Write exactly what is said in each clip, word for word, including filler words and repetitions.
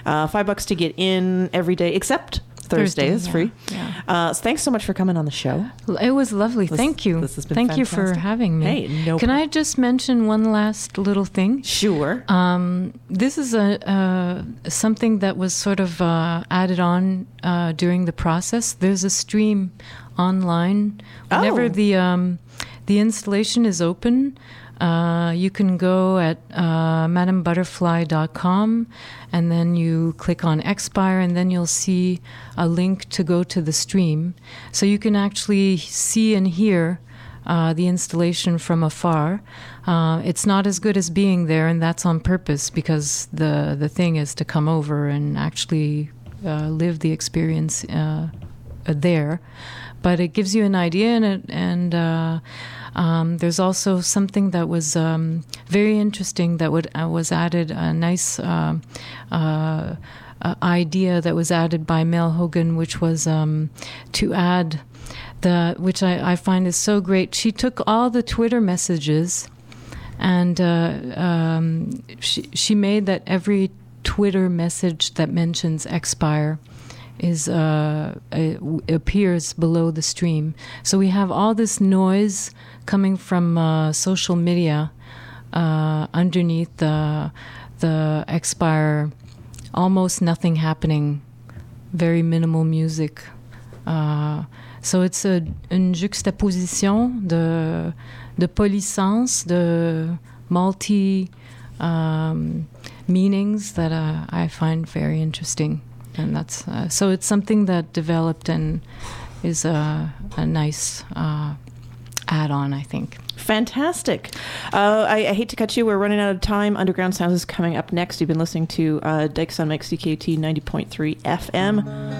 Uh, five bucks to get in every day, except Thursday, Thursday is yeah, free. Yeah. Uh, so thanks so much for coming on the show. It was lovely. This, Thank you. This has been Thank fantastic. you for having me. Hey, no Can problem. I just mention one last little thing? Sure. Um, this is a uh, something that was sort of uh, added on uh, during the process. There's a stream online. Whenever oh. the um, the installation is open, Uh, you can go at uh, madame butterfly dot com and then you click on Expire and then you'll see a link to go to the stream. So you can actually see and hear uh, the installation from afar. Uh, it's not as good as being there, and that's on purpose because the, the thing is to come over and actually uh, live the experience uh, there. But it gives you an idea, and, it, and uh, um, there's also something that was um, very interesting that would, uh, was added, a nice uh, uh, uh, idea that was added by Mel Hogan, which was um, to add the, which I, I find is so great. She took all the Twitter messages and uh, um, she, she made that every Twitter message that mentions Expire is uh, appears below the stream. So we have all this noise coming from uh, social media uh, underneath the the Expire, almost nothing happening, very minimal music. Uh, so it's a, une juxtaposition de, de polysens, de multi um, meanings that uh, I find very interesting. And that's uh, so it's something that developed and is a, a nice uh, add-on, I think. Fantastic. Uh, I, I hate to cut you. We're running out of time. Underground Sounds is coming up next. You've been listening to uh, Dykes on Mix C K U T ninety point three F M.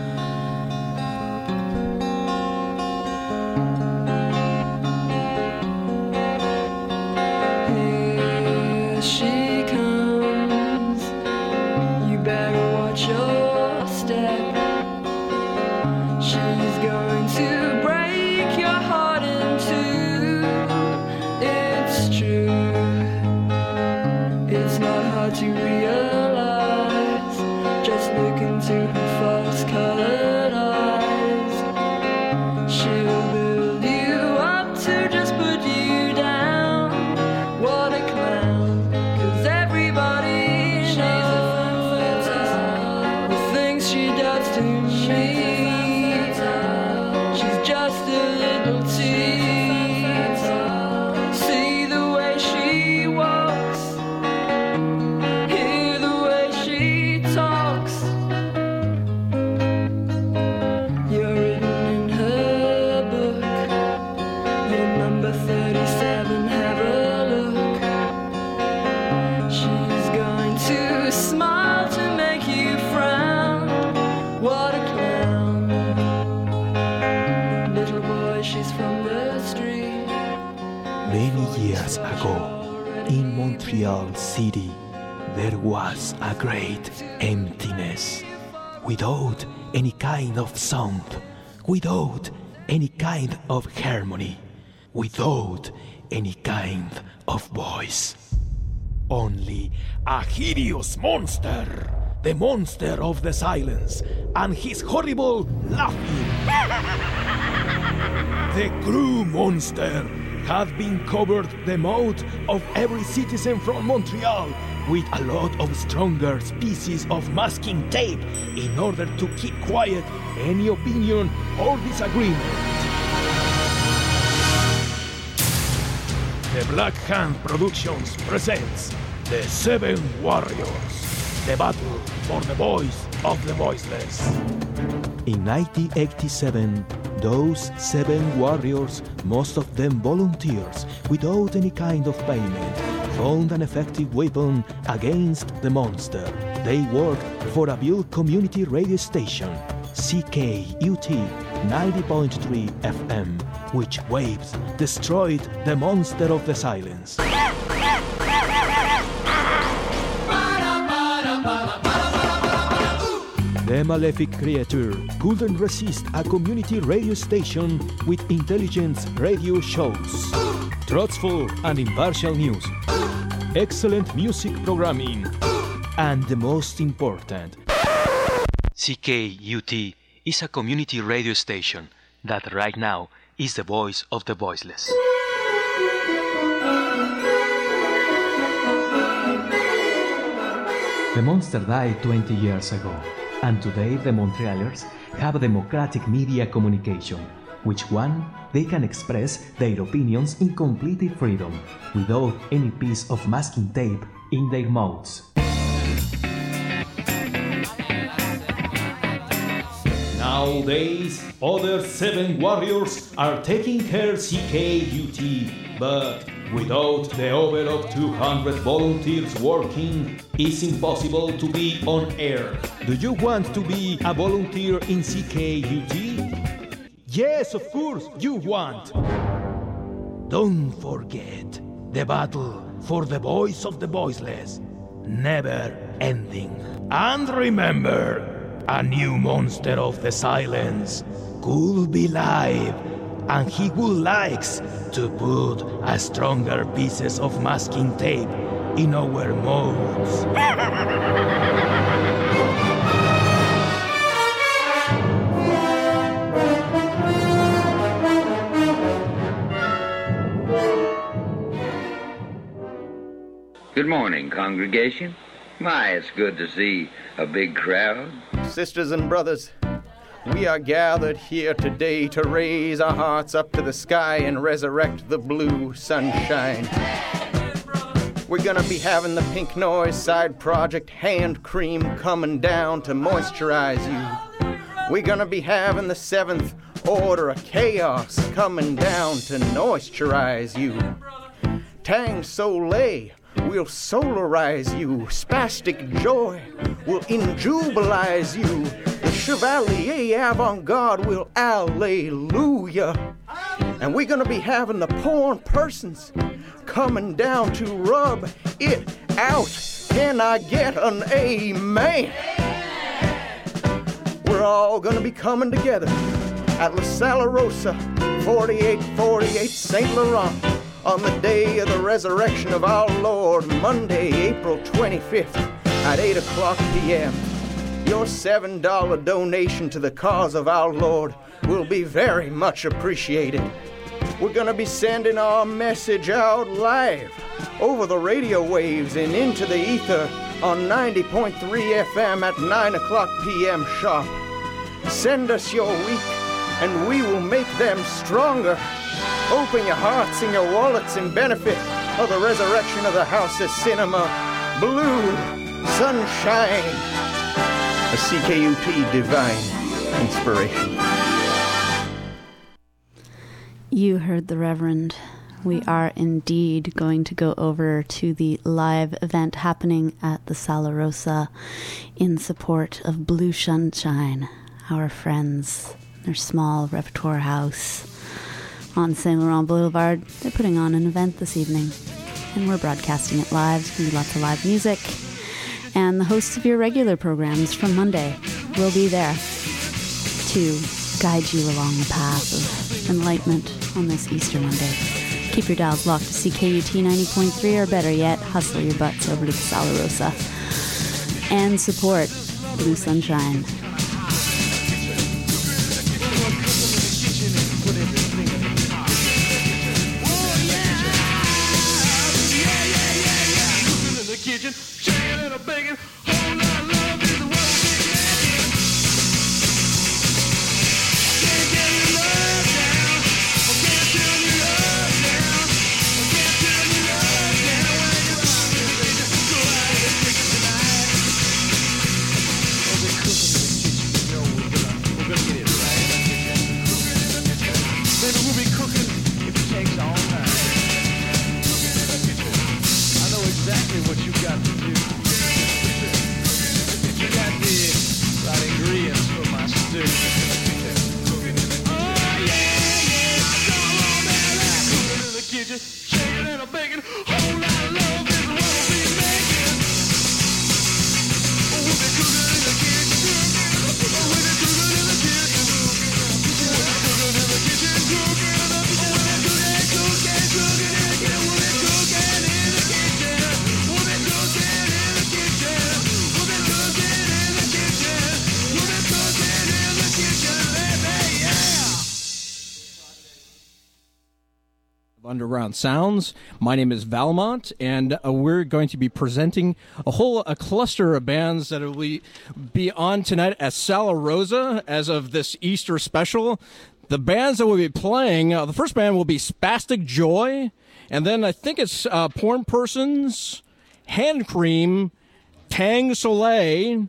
Here she comes. You better watch your step. She's going to break your heart in two. It's true. It's not hard to realize. Just look into her false-colored eyes. She'll build you up to just put you down. What a clown. 'Cause everybody knows the things she does to me. She's just a little tease. See the way she walks, hear the way she talks. You're written in her book. You're number thirty-seven, have a look. She's going to smile to make you frown. What a clown. Little boy, she's from the street. Many years ago, in Montreal City, there was a great emptiness, without any kind of sound, without any kind of harmony, without any kind of voice. Only a hideous monster, the monster of the silence, and his horrible laughing. The Crew Monster had been covered the mouth of every citizen from Montreal with a lot of stronger species of masking tape in order to keep quiet any opinion or disagreement. The Black Hand Productions presents The Seven Warriors, the battle for the voice of the voiceless. In nineteen eighty-seven, those seven warriors, most of them volunteers, without any kind of payment, found an effective weapon against the monster. They worked for a Buell community radio station, C K U T ninety point three F M, which waves destroyed the monster of the silence. The malefic creature couldn't resist a community radio station with intelligent radio shows, truthful and impartial news, excellent music programming, and the most important, C K U T is a community radio station that right now is the voice of the voiceless. The monster died twenty years ago, and today the Montrealers have democratic media communication, which one they can express their opinions in complete freedom, without any piece of masking tape in their mouths. Nowadays, other seven warriors are taking care C K U T, but without the over of two hundred volunteers working, it's impossible to be on air. Do you want to be a volunteer in C K U T? Yes, of course, you want. Don't forget the battle for the voice of the voiceless, never ending. And remember, a new monster of the silence could be live, and he would like to put a stronger pieces of masking tape in our mouths. Good morning, congregation. My, it's good to see a big crowd. Sisters and brothers, we are gathered here today to raise our hearts up to the sky and resurrect the blue sunshine. We're gonna be having the Pink Noise side project hand cream coming down to moisturize you. We're gonna be having the seventh order of chaos coming down to moisturize you. Tang Soleil will solarize you. Spastic joy will injubilize you. The Chevalier Avant-Garde will alleluia. And we're gonna be having the porn persons coming down to rub it out. Can I get an amen? We're all gonna be coming together at La Sala Rosa, forty-eight forty-eight Saint Laurent, on the day of the resurrection of our Lord, Monday, April twenty-fifth, at eight o'clock p.m. Your seven dollar donation to the cause of our Lord will be very much appreciated. We're gonna be sending our message out live over the radio waves and into the ether on ninety point three F M at nine o'clock p.m. sharp. Send us your week, and we will make them stronger. Open your hearts and your wallets in benefit of the resurrection of the House of Cinema. Blue Sunshine. A C K U T divine inspiration. You heard the Reverend. We are indeed going to go over to the live event happening at the Sala Rosa in support of Blue Sunshine, our friends, their small repertoire house on Saint Laurent Boulevard. They're putting on an event this evening, and we're broadcasting it live. There's going to be lots of live music, and the hosts of your regular programs from Monday will be there to guide you along the path of enlightenment on this Easter Monday. Keep your dials locked to C K U T ninety point three, or better yet, hustle your butts over to the Sala Rosa and support Blue Sunshine. Underground Sounds. My name is Valmont, and uh, we're going to be presenting a whole a cluster of bands that will be on tonight at Sala Rosa as of this Easter special. The bands that will be playing, uh, the first band will be Spastic Joy, and then I think it's uh, Porn Persons, Hand Cream, Tang Soleil.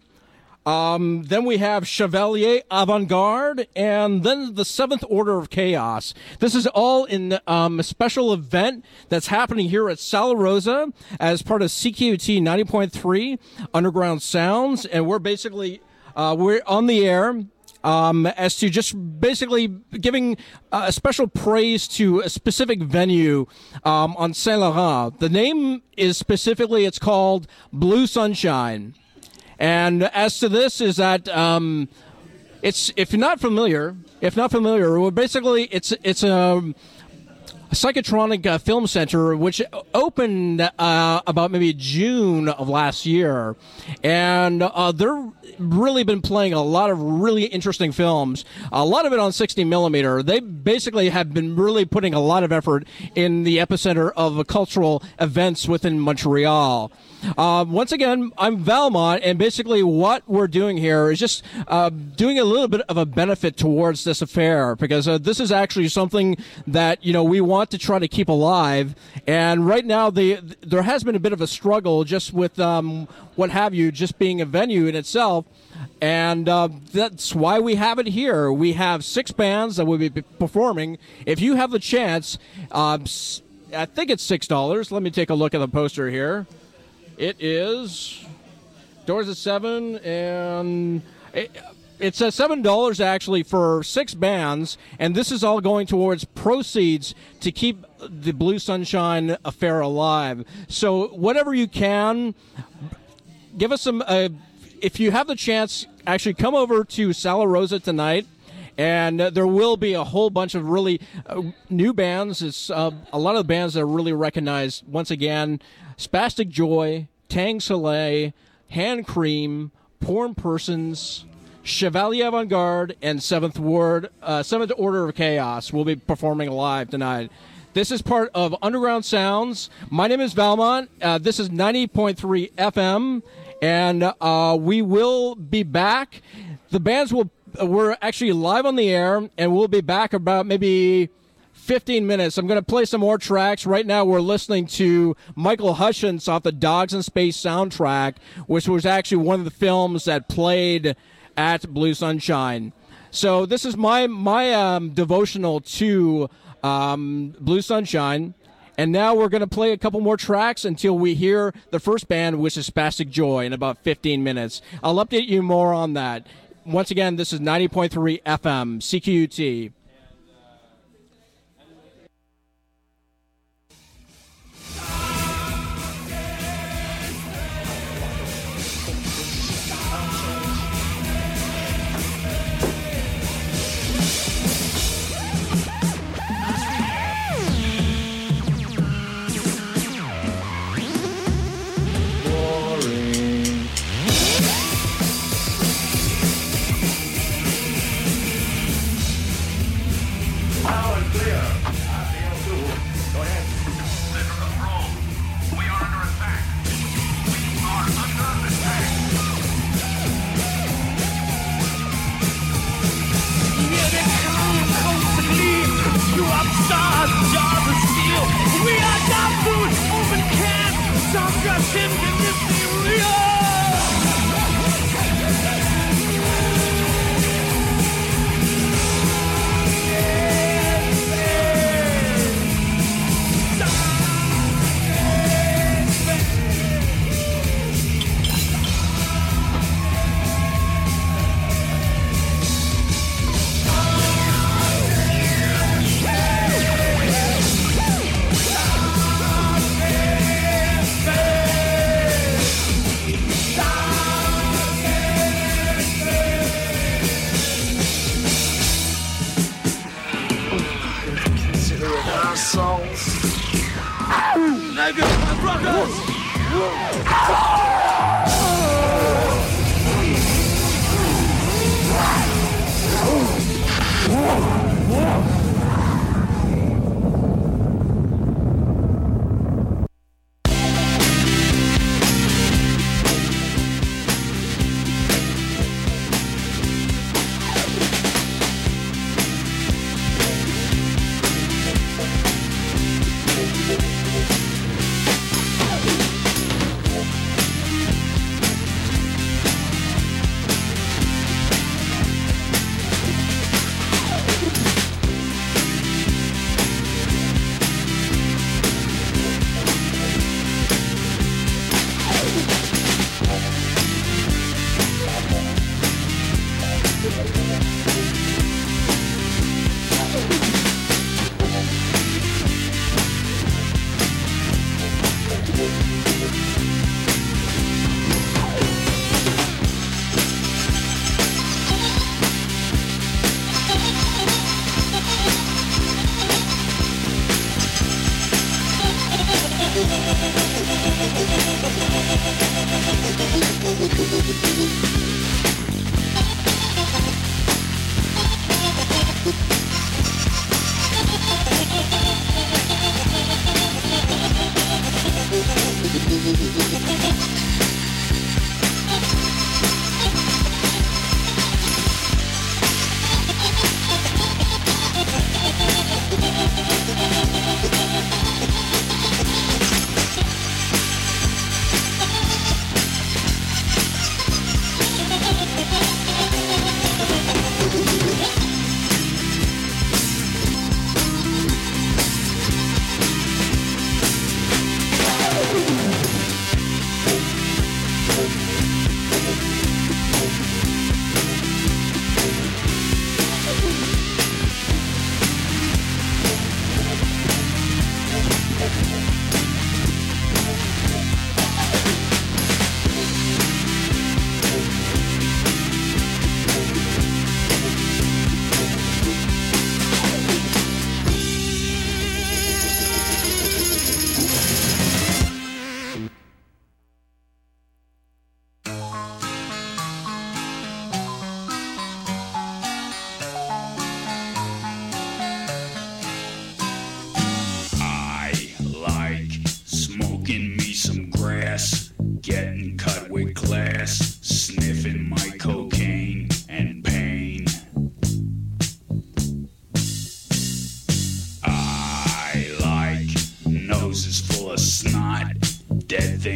Um, then we have Chevalier Avant-Garde, and then the Seventh Order of Chaos. This is all in um, a special event that's happening here at Sala Rosa as part of C Q T ninety point three Underground Sounds, and we're basically uh, we're on the air um, as to just basically giving uh, a special praise to a specific venue um, on Saint Laurent. The name is specifically, it's called Blue Sunshine. And as to this is that um, it's if you're not familiar, if not familiar, well, basically it's it's a, a psychotronic uh, film center which opened uh, about maybe June of last year, and uh, they're really been playing a lot of really interesting films, a lot of it on sixty millimeter. They basically have been really putting a lot of effort in the epicenter of cultural events within Montreal. Uh, once again, I'm Valmont, and basically what we're doing here is just uh, doing a little bit of a benefit towards this affair, because uh, this is actually something that, you know, we want to try to keep alive. And right now, the, there has been a bit of a struggle just with um, what have you, just being a venue in itself. And uh, that's why we have it here. We have six bands that will be performing. If you have the chance, uh, I think it's six dollars. Let me take a look at the poster here. It is doors at seven, and it, it says seven dollars actually for six bands, and this is all going towards proceeds to keep the Blue Sunshine affair alive. So whatever you can, give us some. Uh, if you have the chance, actually come over to Sala Rosa tonight. And uh, there will be a whole bunch of really uh, new bands. It's uh, a lot of the bands that are really recognized. Once again, Spastic Joy, Tang Soleil, Hand Cream, Porn Persons, Chevalier Avant-Garde, and Seventh Ward, uh, Seventh Order of Chaos will be performing live tonight. This is part of Underground Sounds. My name is Valmont. Uh, this is ninety point three F M, and uh, we will be back. The bands will. We're actually live on the air, and we'll be back about maybe fifteen minutes. I'm going to play some more tracks. Right now, we're listening to Michael Hutchence off the Dogs in Space soundtrack, which was actually one of the films that played at Blue Sunshine. So this is my my um, devotional to um, Blue Sunshine. And now we're going to play a couple more tracks until we hear the first band, which is Spastic Joy, in about fifteen minutes. I'll update you more on that. Once again, this is ninety point three F M, C Q U T.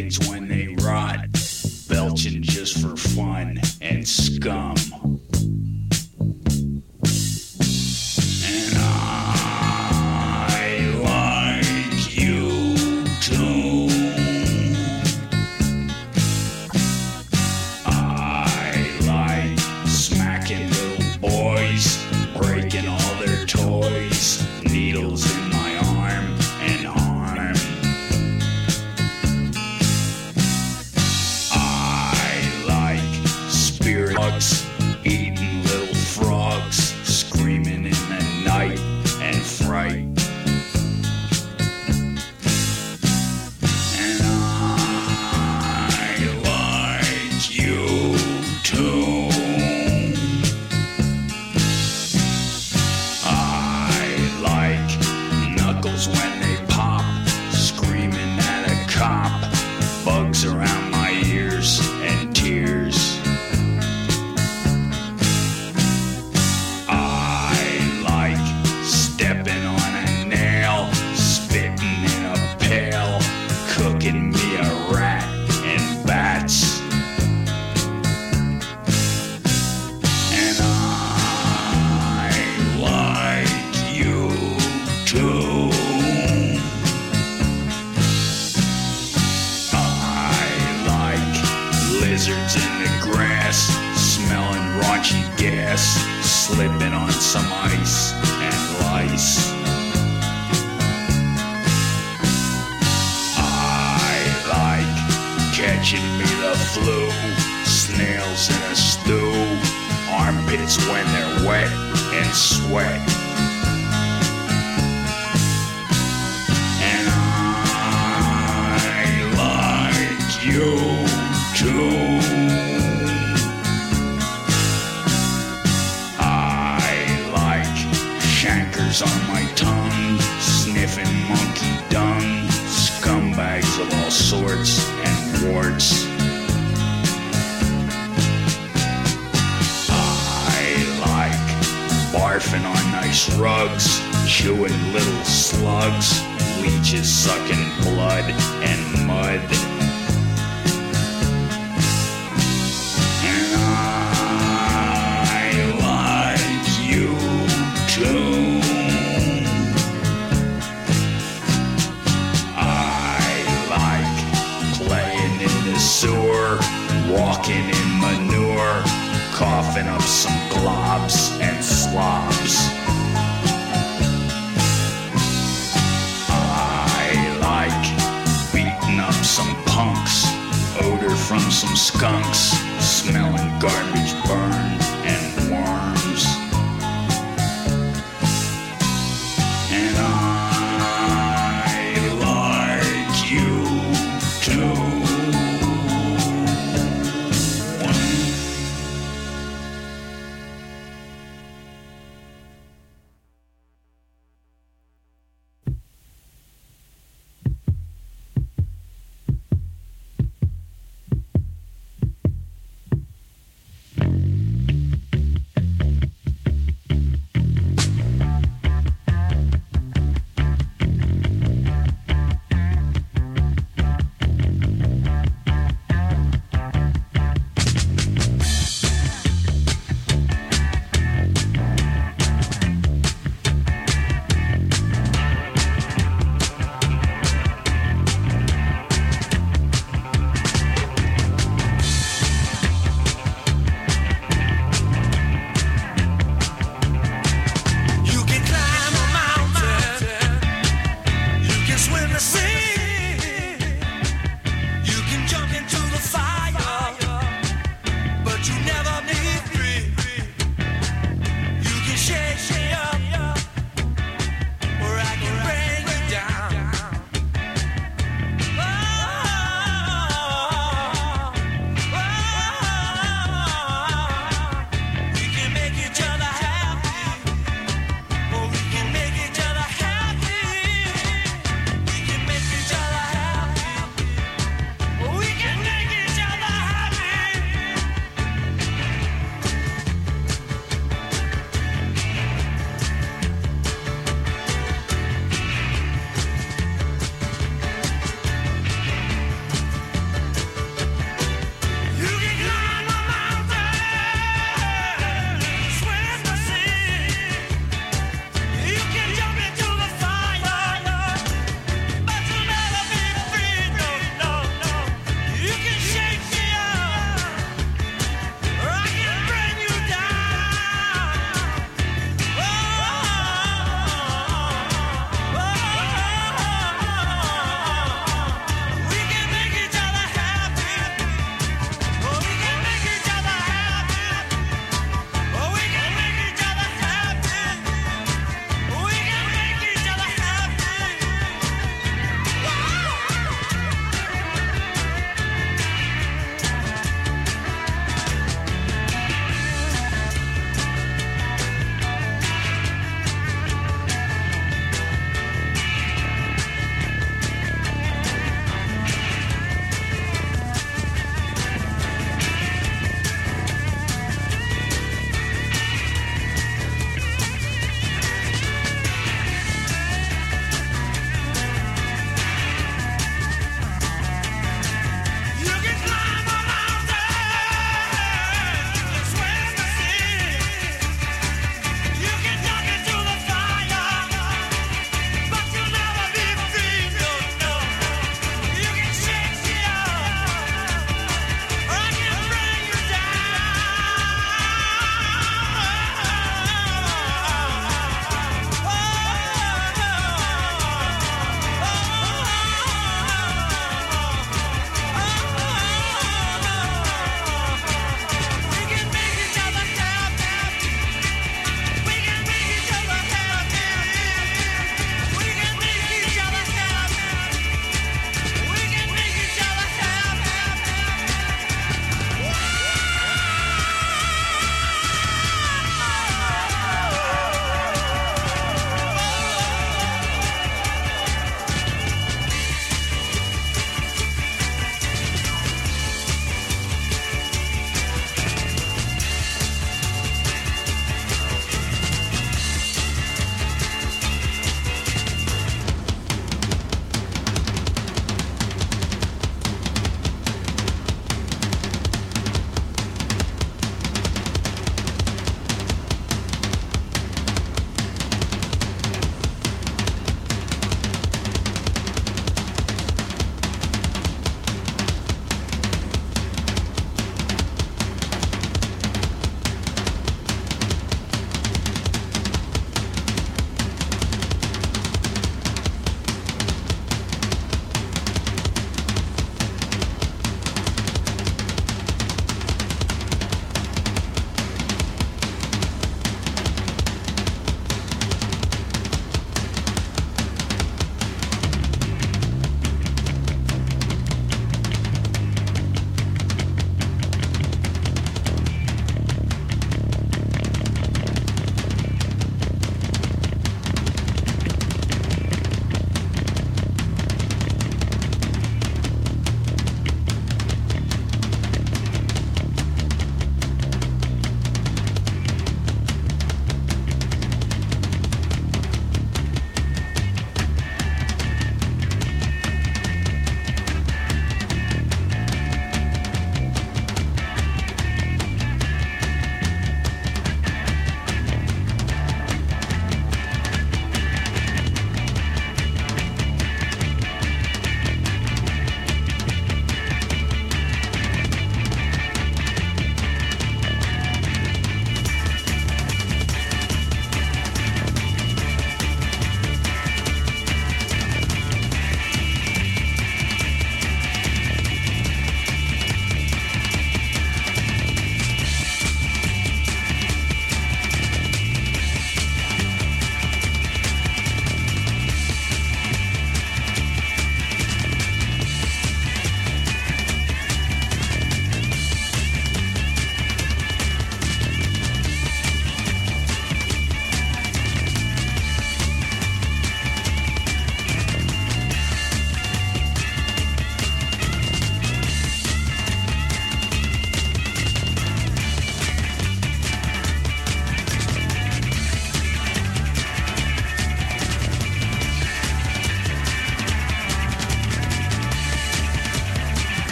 remains when they rot, belching just for fun and scum. And I like you too. I like smacking little boys, breaking all their toys, needles in my arm and arm. I like spirit bugs, eating little frogs, screaming in the night and fright. And I like you too. I like knuckles when they pop, screaming at a cop, bugs around my ears and tears. I like stepping on a nail, spitting in a pail, cooking me a rat and bats. And I like you too. I like lizards in the grass, smelling raunchy gas, slipping on some ice and lice. I like catching me the flu, snails in a stew, armpits when they're wet and sweat. And I like you too. I like chancres on my tongue, sniffing monkey dung, scumbags of all sorts and warts. I like barfing on nice rugs, chewing little slugs, leeches sucking blood and mud. And I like you too. I like playing in the sewer, walking in manure, coughing up some globs and slobs. I like beating up some punks, odor from some skunks, smelling garbage burn and worms. And I like you too.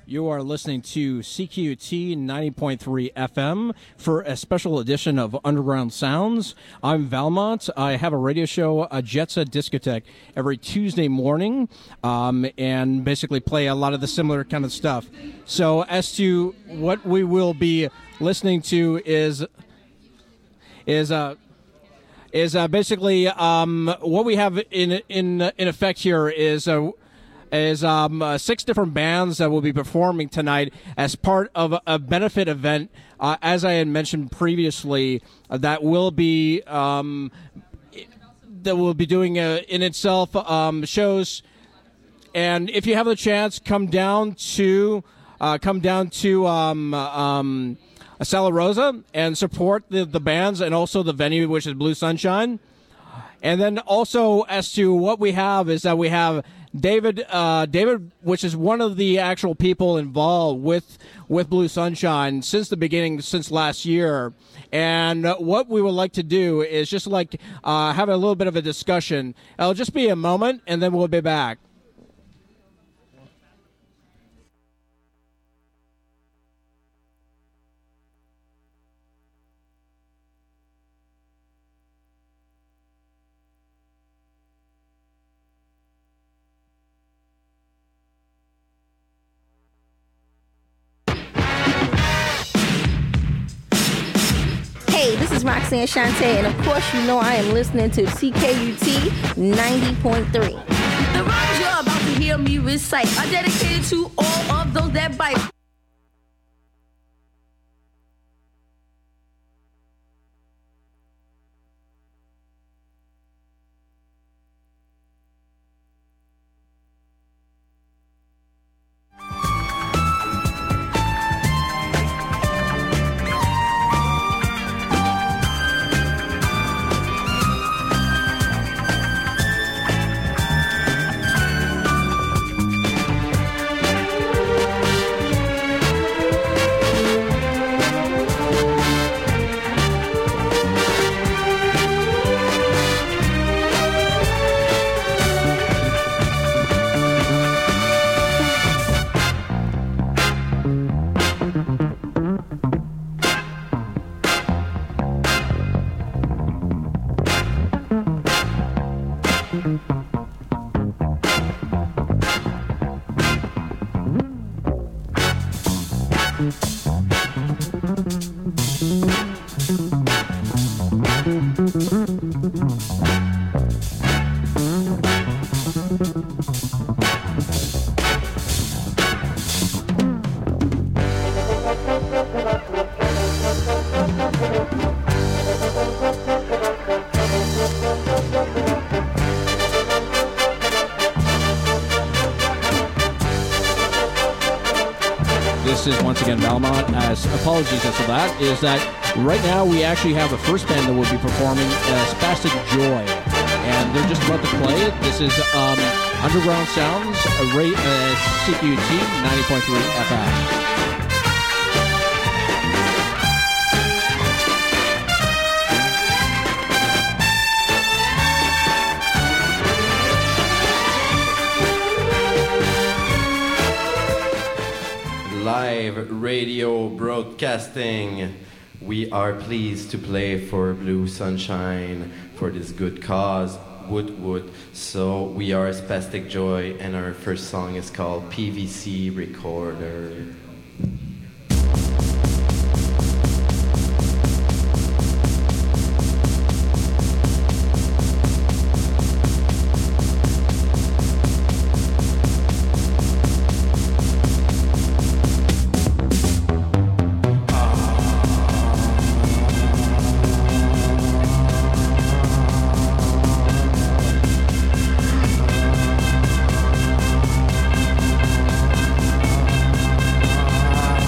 You are listening to C Q T ninety point three F M for a special edition of Underground Sounds. I'm Valmont. I have a radio show, a Jetsa Discotheque, every Tuesday morning, um, and basically play a lot of the similar kind of stuff. So as to what we will be listening to is is uh, is uh, basically um, what we have in in in effect here is. Uh, is um, uh, six different bands that will be performing tonight as part of a, a benefit event, uh, as I had mentioned previously, uh, that will be um, that will be doing uh, in itself um, shows. And if you have the chance, come down to uh, come down to um, um, Sala Rosa and support the, the bands and also the venue, which is Blue Sunshine. And then also as to what we have is that we have David, uh, David, which is one of the actual people involved with with Blue Sunshine since the beginning, since last year. And uh, what we would like to do is just like uh, have a little bit of a discussion. It'll just be a moment, and then we'll be back. Hey, this is Roxanne Shante, and of course you know I am listening to C K U T ninety point three. The rhymes you're about to hear me recite are dedicated to all of those that bite. This is once again Valmont. As apologies as to that, is that right now we actually have the first band that will be performing, uh, Spastic Joy, and they're just about to play. This is um, Underground Sounds, uh, Ray, uh, C Q T ninety point three F M. Live radio broadcasting. We are pleased to play for Blue Sunshine for this good cause, Wood Wood. So we are Spastic Joy, and our first song is called P V C Recorder. Ah.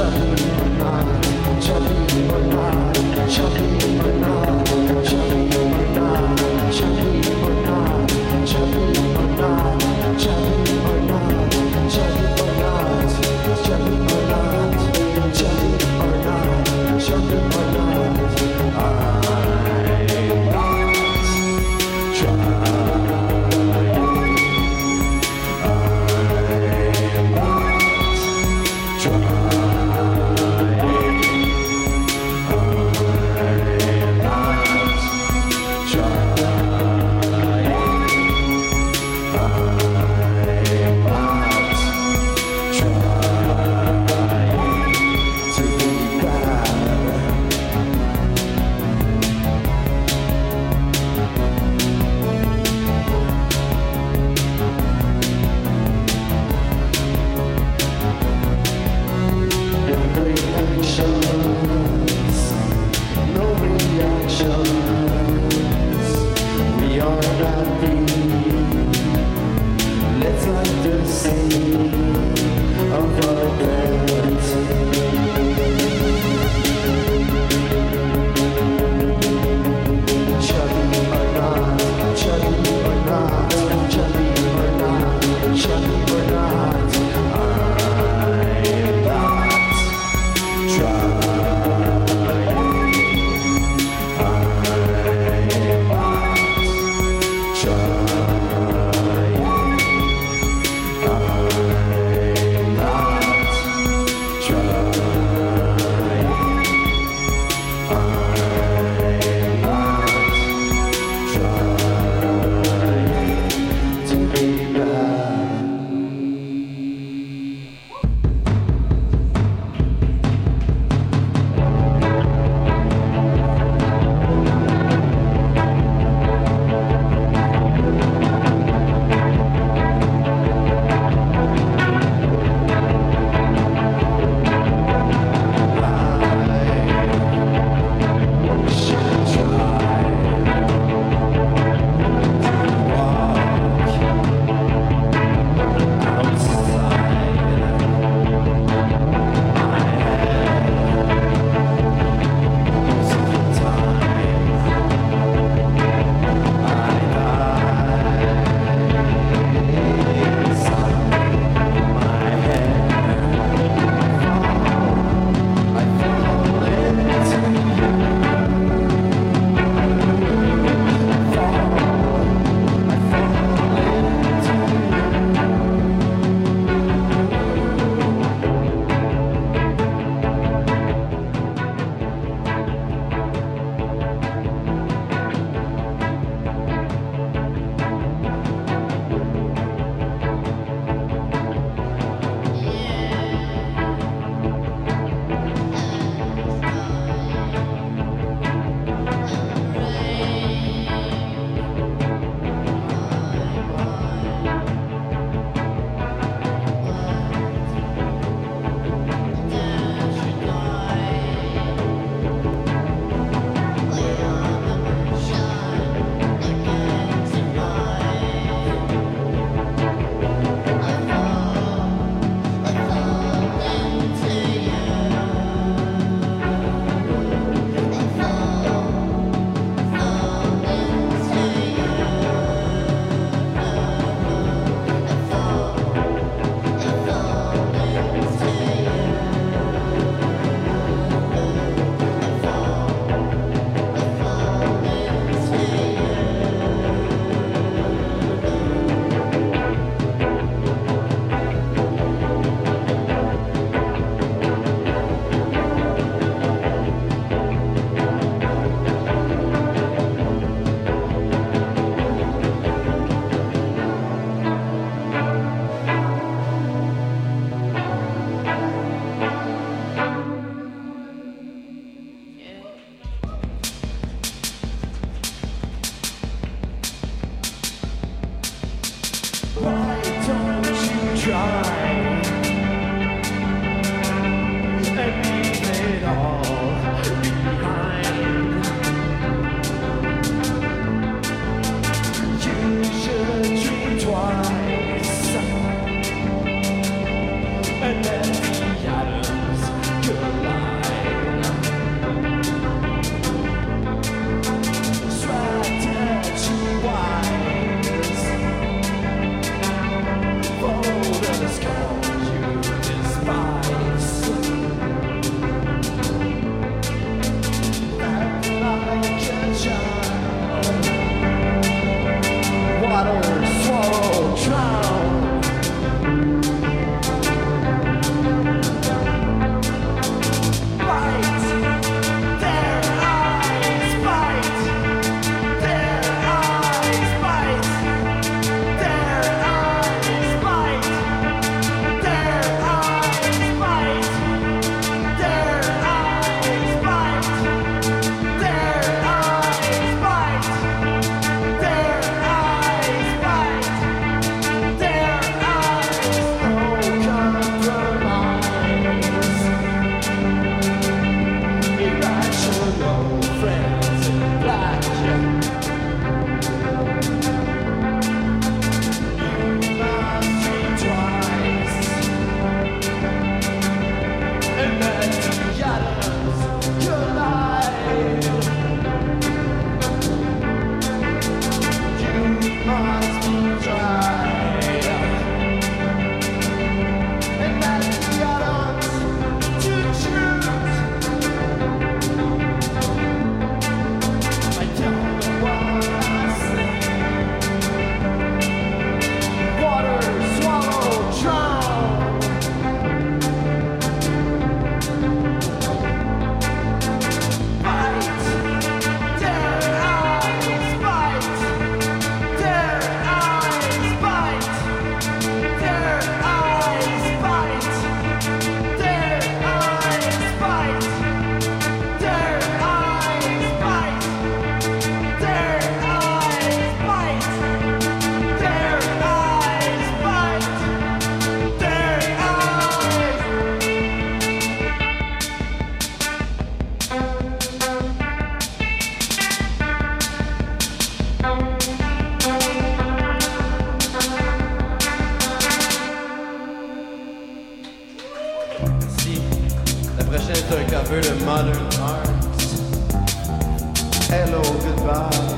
And then the atoms covered in modern art. Hello, goodbye.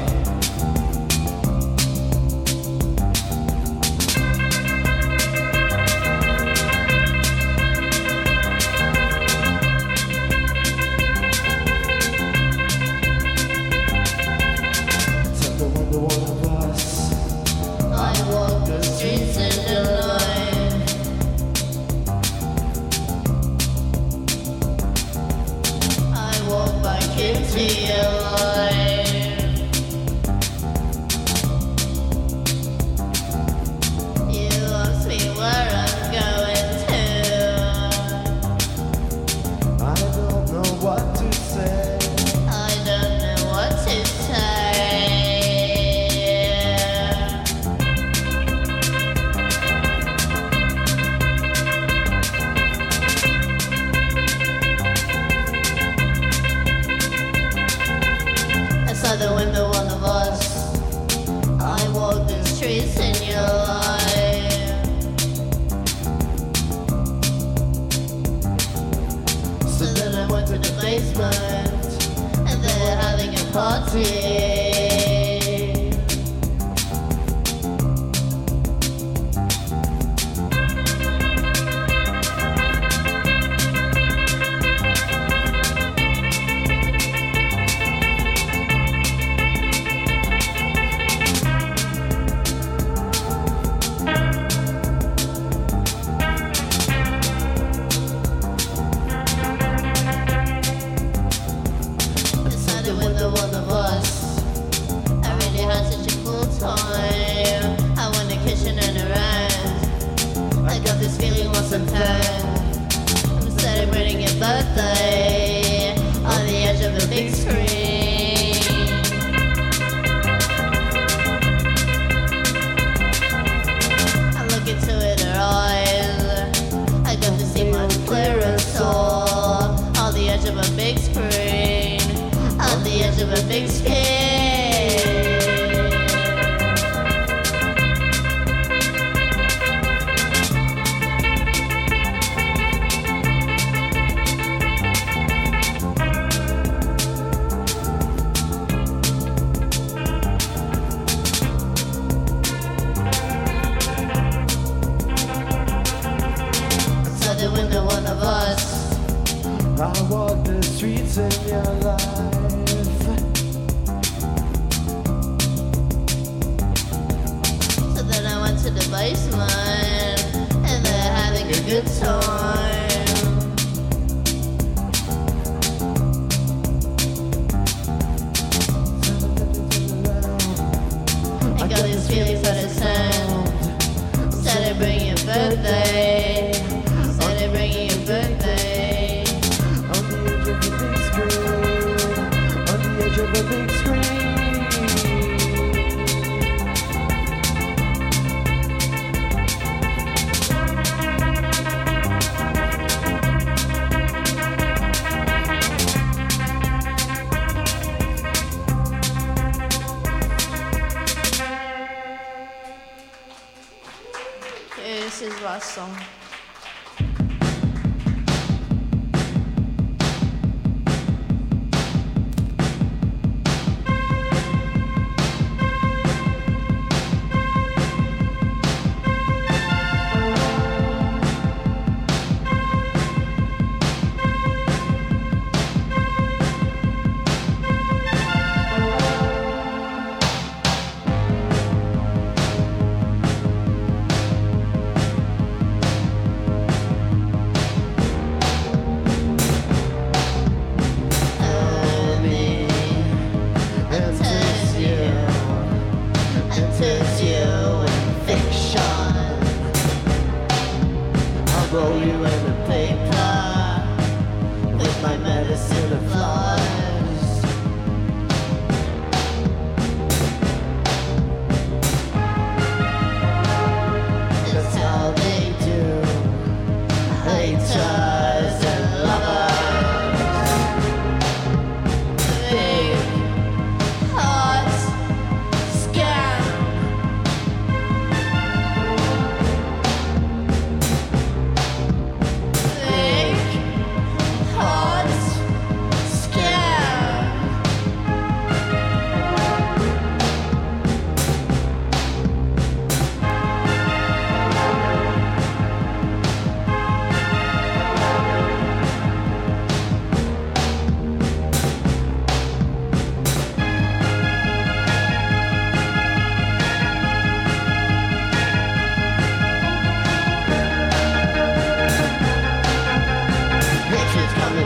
Hearts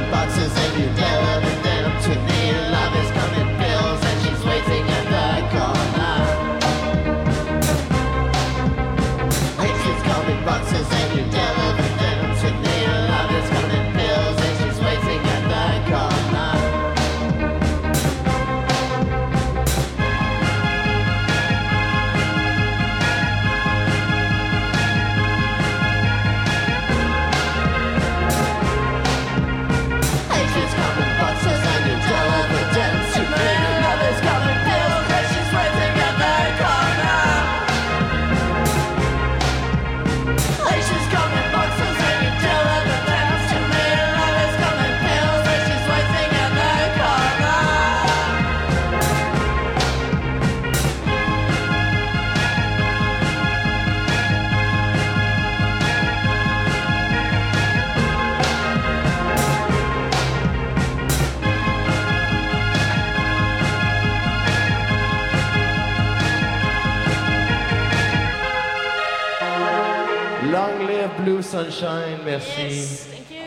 coming boxes and you deliver them to me. Love is coming pills and she's waiting at the corner. Hate is coming boxes and you deliver them to me. Love is coming pills and she's waiting at the corner. Long live Blue Sunshine, merci. Yes, thank you.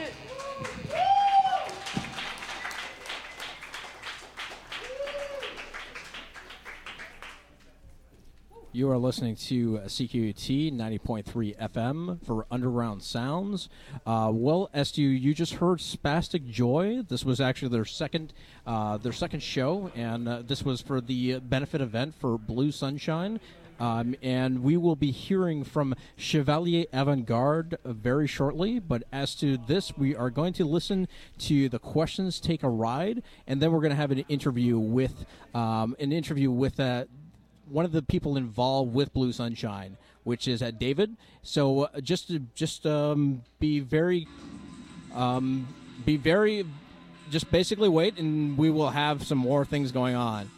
You are listening to C Q U T ninety point three F M for Underground Sounds. Uh, well, Estu, you just heard Spastic Joy. This was actually their second uh, their second show, and uh, this was for the benefit event for Blue Sunshine. Um, and we will be hearing from Chevalier Avant-Garde very shortly. But as to this, we are going to listen to the questions Take a Ride, and then we're going to have an interview with um, an interview with uh, one of the people involved with Blue Sunshine, which is at David. So uh, just to, just um, be very um, be very just basically wait, and we will have some more things going on.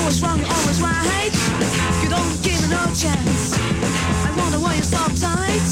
Chance. I wonder why you're so tight.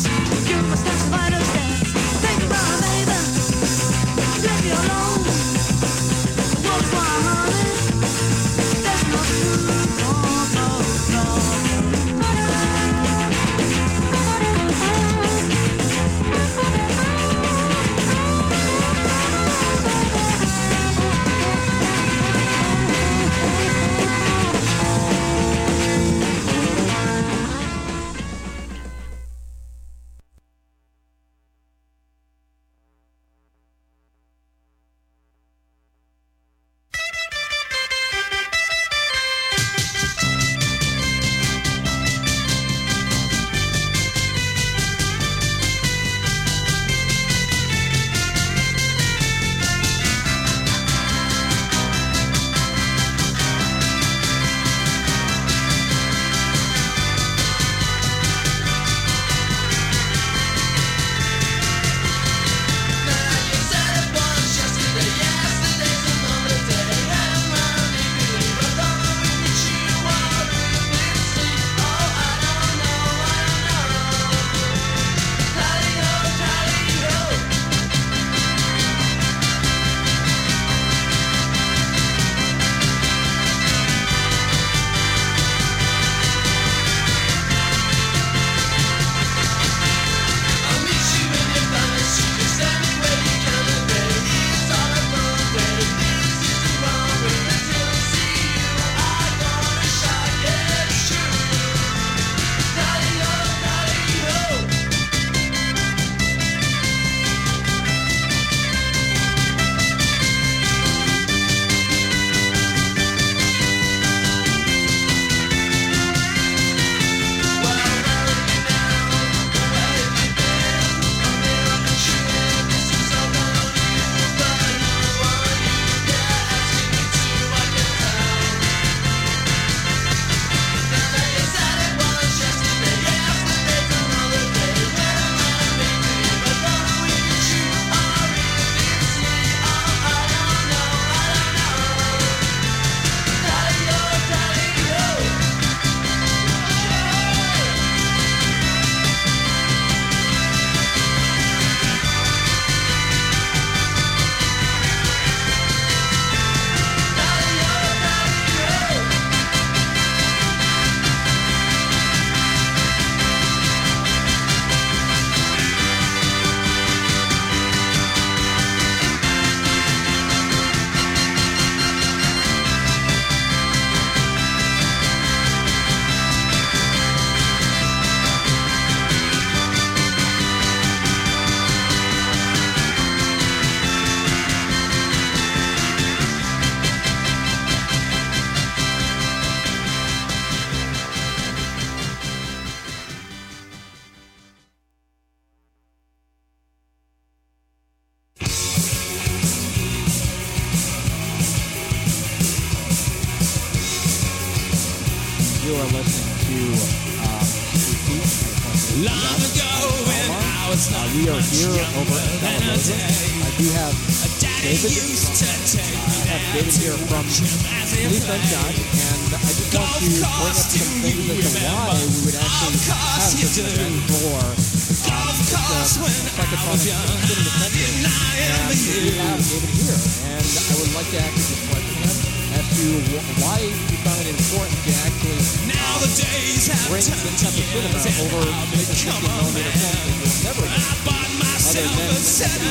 Long ago when I was uh, we are here over at Santa Rosa. I do have David. Uh, I have David here from Blue Sunshine, and I just want to bring up some things as to why we would actually have this event for um, the Psychotronic Cinema Center. And we have David here, and I would like to actually just question him as to wh- why you found it important to actually now the days have bring this type of cinema over the fifty millimeter film that you'll never get other than where you uh,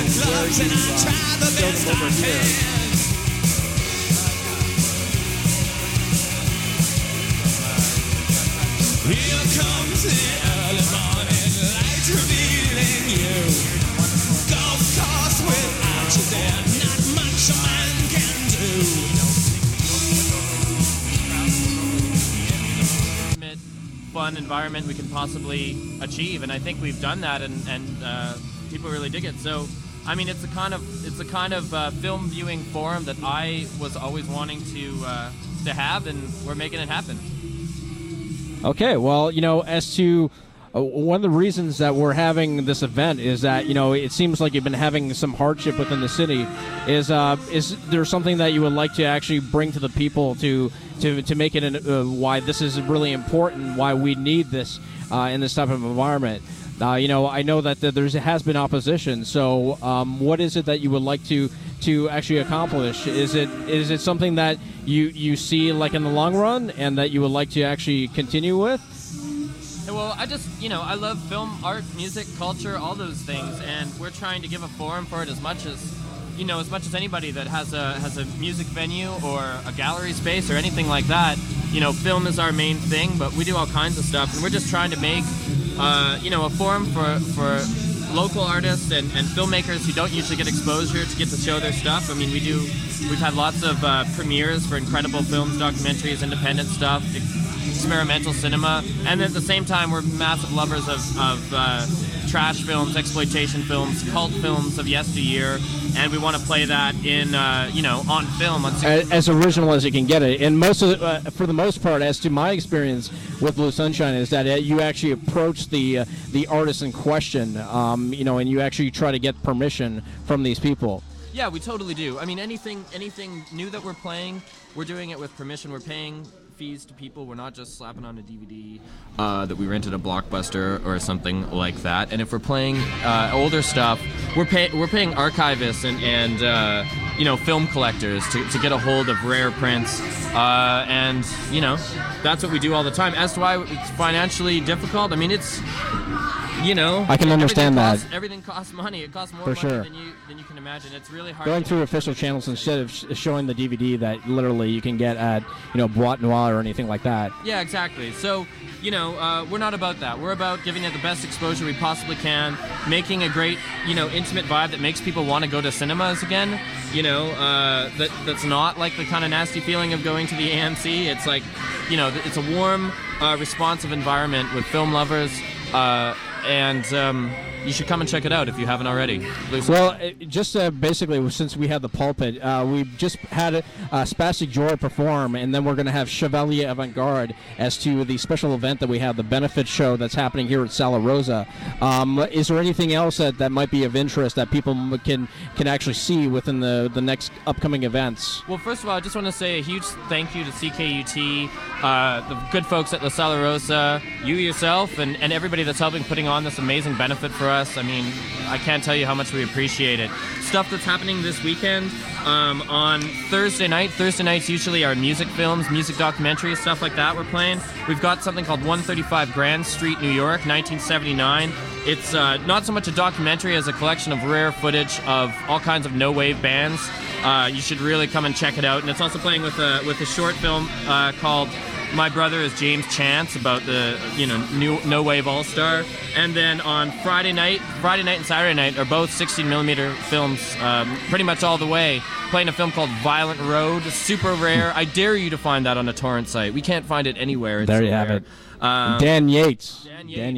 show them over here. Here comes the early morning light revealing you. Golf course without you there, not much a man can do. Fun environment we can possibly achieve, and I think we've done that, and, and uh, people really dig it. So, I mean, it's a kind of it's a kind of uh, film viewing forum that I was always wanting to uh, to have, and we're making it happen. Okay, well, you know, as to uh, one of the reasons that we're having this event is that, you know, it seems like you've been having some hardship within the city. Is uh, is there something that you would like to actually bring to the people to to, to make it an, uh, why this is really important, why we need this uh, in this type of environment? Uh, you know, I know that there has been opposition. So, um, what is it that you would like to to actually accomplish? Is it is it something that you you see like in the long run, and that you would like to actually continue with? Well, I just, you know, I love film, art, music, culture, all those things, and we're trying to give a forum for it as much as, you know, as much as anybody that has a has a music venue or a gallery space or anything like that. You know, film is our main thing, but we do all kinds of stuff, and we're just trying to make, uh, you know, a forum for for local artists and, and filmmakers who don't usually get exposure to get to show their stuff. I mean, we do, we've had lots of uh, premieres for incredible films, documentaries, independent stuff, experimental cinema, and at the same time we're massive lovers of, of uh, trash films, exploitation films, cult films of yesteryear, and we want to play that in, uh, you know, on film. On as, as original as you can get it. And most of the, uh, for the most part, as to my experience with Blue Sunshine, is that uh, you actually approach the uh, the artist in question, um, you know, and you actually try to get permission from these people. Yeah, we totally do. I mean, anything anything new that we're playing, we're doing it with permission. We're paying fees to people. We're not just slapping on a D V D uh, that we rented a Blockbuster or something like that. And if we're playing uh, older stuff, we're pay- we're paying archivists and and uh, you know, film collectors to, to get a hold of rare prints. Uh, and you know, that's what we do all the time. As to why it's financially difficult, I mean, it's, you know, I can understand costs, that. Everything costs money. It costs more For money sure. than you than you can imagine. It's really hard. Going to through official channels instead of sh- showing the D V D that literally you can get at, you know, Boîte Noire or anything like that. Yeah, exactly. So, you know, uh, we're not about that. We're about giving it the best exposure we possibly can, making a great, you know, intimate vibe that makes people want to go to cinemas again. You know, uh, that that's not like the kind of nasty feeling of going to the A M C. It's like, you know, it's a warm, uh, responsive environment with film lovers, uh, and um, you should come and check it out if you haven't already. Lucy. Well, it, just uh, basically, since we had the pulpit, uh, we just had uh, Spastic Joy perform, and then we're going to have Chevalier Avant-Garde as to the special event that we have, the benefit show that's happening here at Sala Rosa. Um, is there anything else that, that might be of interest that people m- can can actually see within the, the next upcoming events? Well, first of all, I just want to say a huge thank you to C K U T, uh, the good folks at La Sala Rosa, you yourself, and, and everybody that's helping putting on this amazing benefit for us. I mean, I can't tell you how much we appreciate it. Stuff that's happening this weekend, um, on Thursday night. Thursday nights usually are music films, music documentaries, stuff like that we're playing. We've got something called one thirty-five Grand Street, New York, nineteen seventy-nine. It's uh, not so much a documentary as a collection of rare footage of all kinds of no-wave bands. Uh, you should really come and check it out. And it's also playing with a with a short film uh, called My Brother is James Chance, about the, you know, new no wave all star. And then on Friday night, Friday night and Saturday night are both sixteen millimeter films, um, pretty much all the way. Playing a film called Violent Road, super rare. I dare you to find that on a torrent site. We can't find it anywhere. It's There you so have rare. it. Um, Dan Yates. Dan Dan